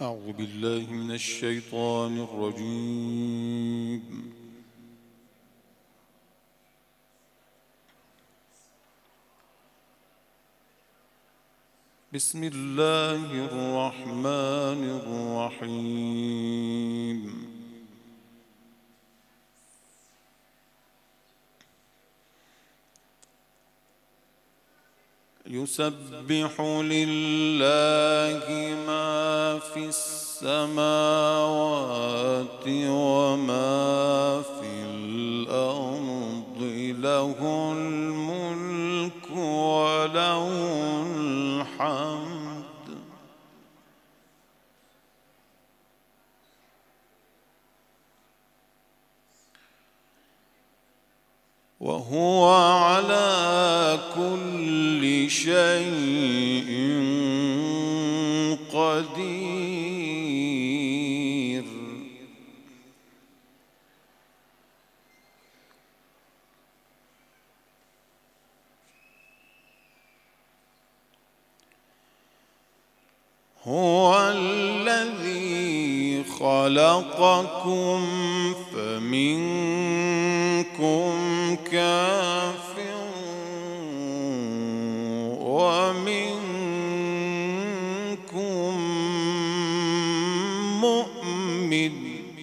أعوذ بالله من الشيطان الرجيم. بسم الله الرحمن الرحيم. يسبح لله ما في السماوات وما في الأرض، له الملك وله الحمد، وهو على كل شيء قدير. هو الذي خلقكم فمنكم كافر ومنكم مؤمن،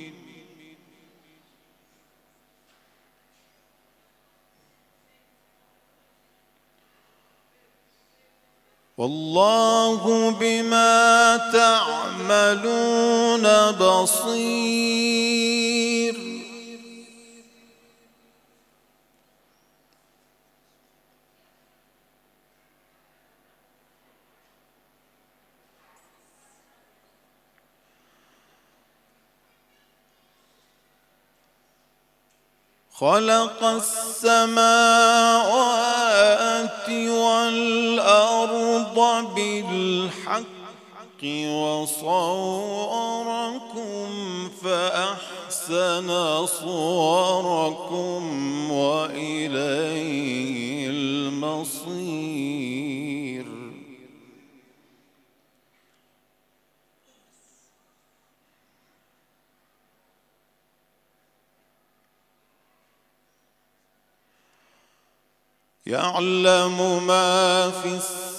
والله بما تعملون بصير. خلق السماوات والأرض بالحق وصوركم فأحسن صوركم وإليه المصير. يعلم ما في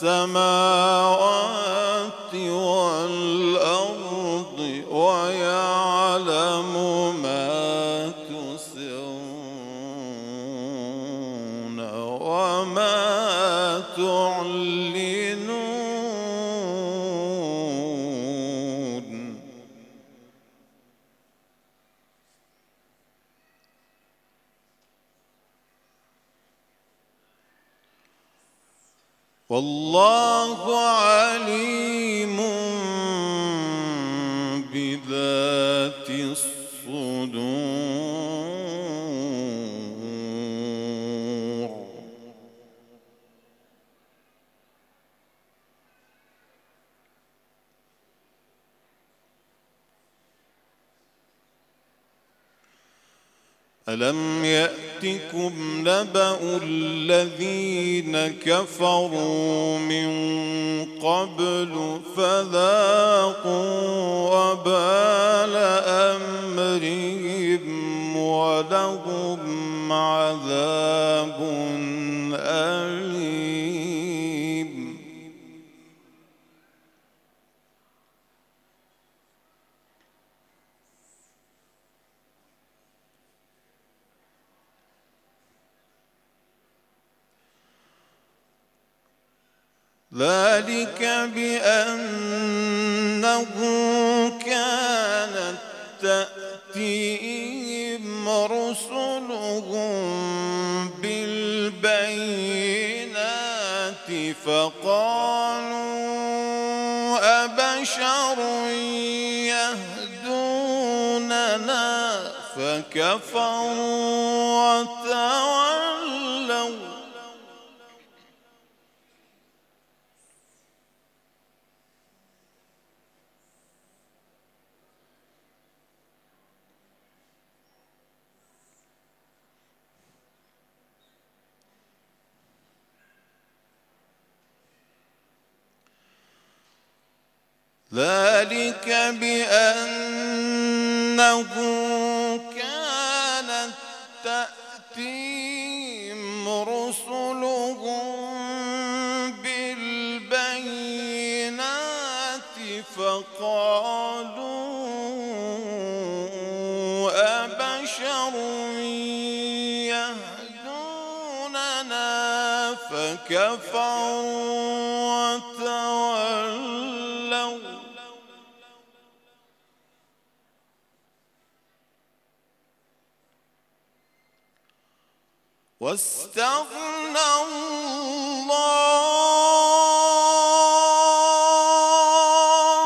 السماوات والأرض ويعلم ما تسرون وما تعلنون. والله عليم بذات الصدور. ألم يأتكم نبأ الذين كفروا من قبل فذاقوا وبال أمرهم ولهم عذاب أليم. ذلك بأنه كانت تأتيهم رسلهم بالبينات فقالوا أبشر يهدوننا فكفروا وتولوا. ذلك بأنه كانت تأتيهم رسلهم بالبينات فقالوا أبشر يهدوننا فكفروا وتولوا واستغنى الله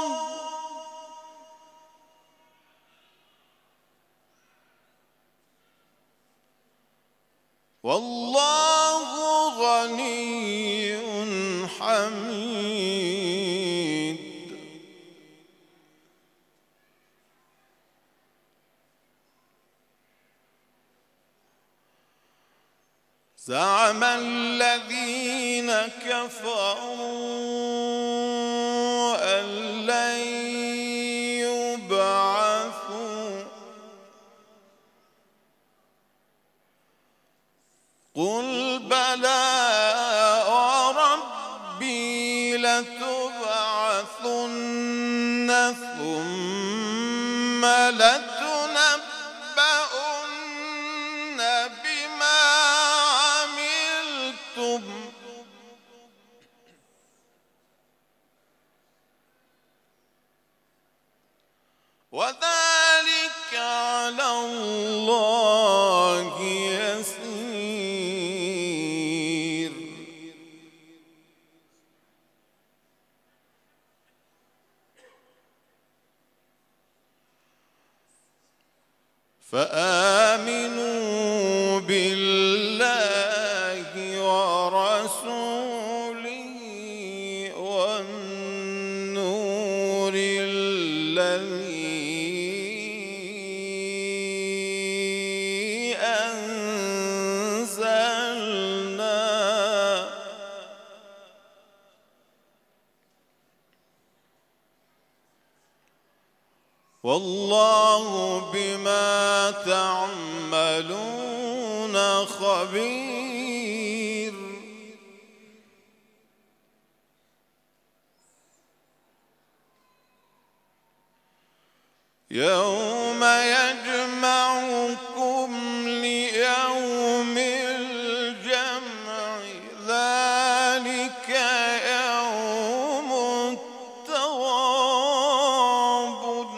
والله غني حميد. زعم الذين كفروا أن لن يبعثوا قل بلى وربي لتبعثن ثم لتنبؤن بما عملتم وذلك على الله يسير. فآمنوا بالله ورسوله والنور الذي أنزلنا والله بما تعملون خبير. يوم يجمعكم ليوم الجمع ذلك يوم التغابن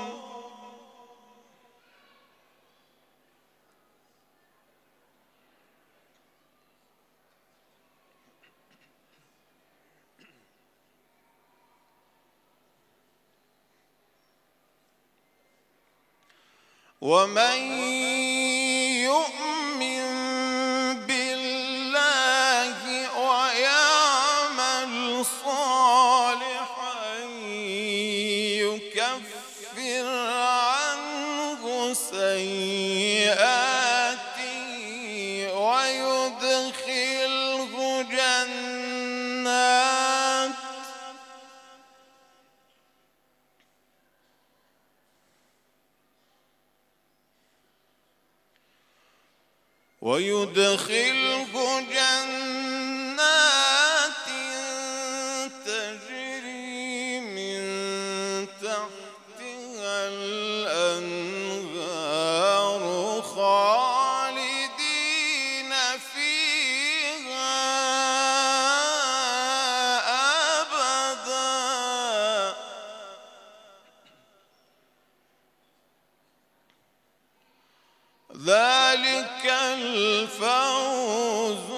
ومن يؤمن بالله ويعمل صالحا يكفر عنه سيئاته ويدخله جنات تجري من تحتها الأنهار خالدين فيها أبدا ذلك الفوز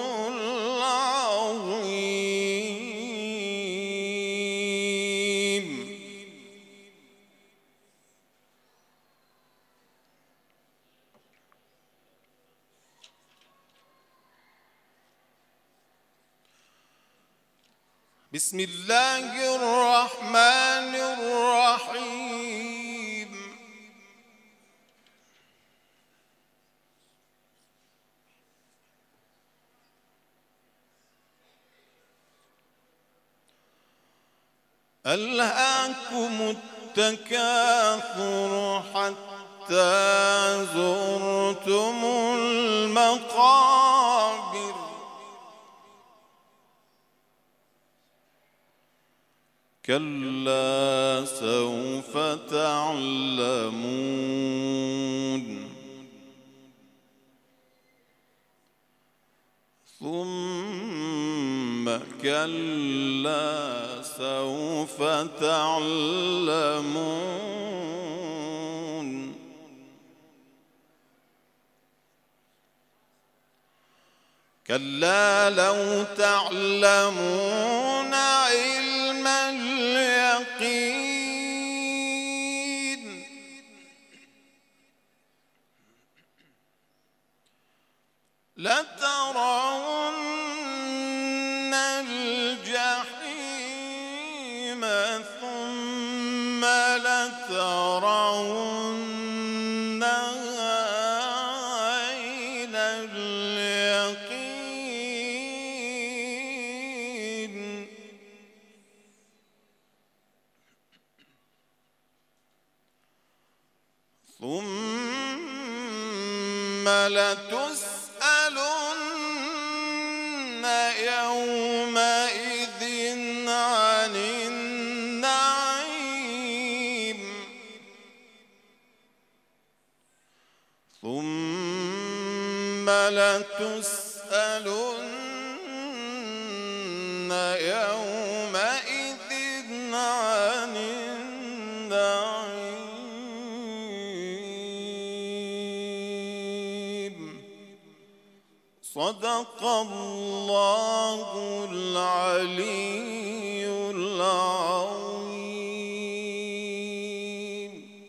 العظيم. بسم الله الرحمن الرحيم. ألهاكم التكاثر حتى زرتم المقابر كلا سوف تعلمون ثم كلا سوف تعلمون كلا لو تعلمون علم اليقين لترون الجحيم ثم لترونها عين اليقين ثم لتسألن يومئذ عن النعيم ثم لتسألن يومئذ عن النعيم صدق الله العليم